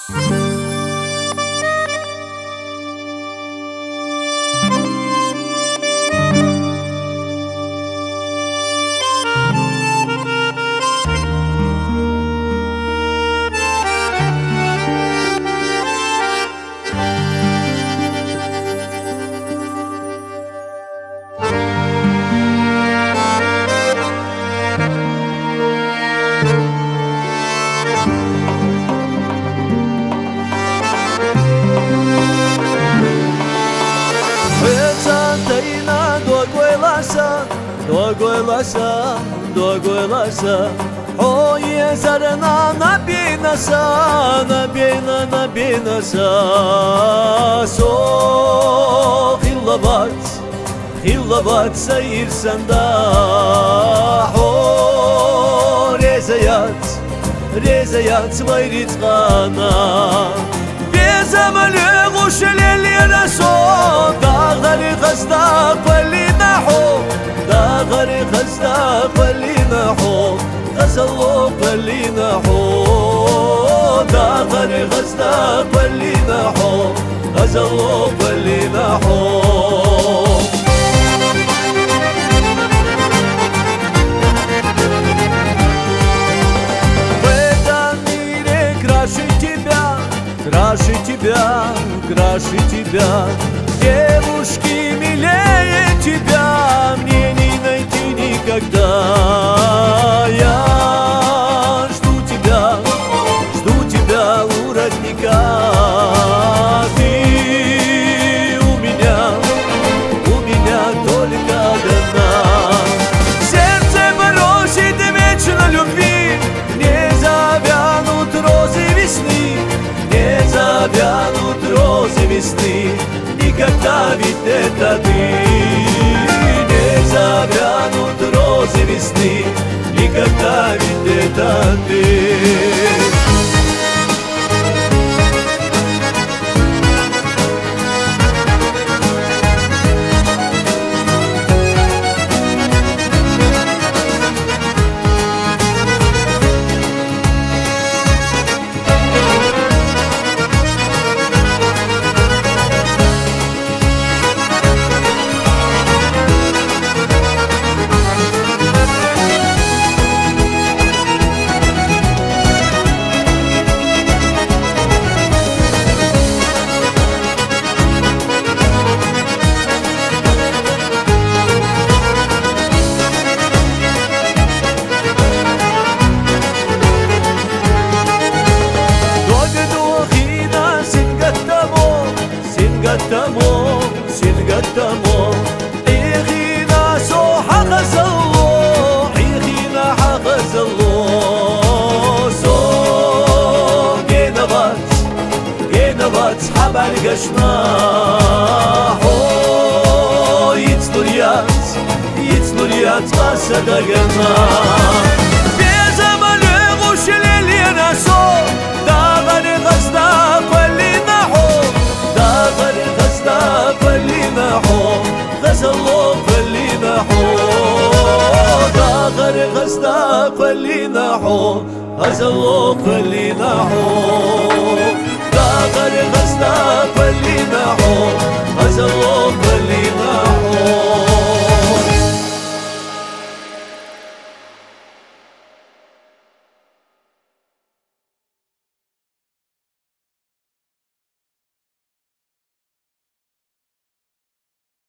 Dogoilasa, oye zarana nabinasa, nabinasa. So hillabat sayir sanda. O rezayat vayrit gana. Bezamalı kuşelelere so, dağları kasta palina ho. داغري خزدا قلينا حو غزلو قلينا حو داغري خزدا قلينا حو غزلو قلينا حو краше тебя, девушки милее тебя, мне не найти никогда. Я жду тебя у родника. Ты у меня только одна. Сердце просит вечно любви, не завянут розы весны, не завянут розы весны, никогда ведь это ты. Не завянут розы весны, никогда ведь это ты. سنقدمو إيخينا سو حغزلو إيخينا حغزلو سو جينبات حبال قشنا هو يتلوريات قاسدقنا بيزمالي غشليلينا سو داغني غزدا قلينا حو داغني غزدا قلينا حو غزلو قلينا حو داغني غزدا قلينا حو غزلو قلينا حو داغني غزدا قلينا حو غزلو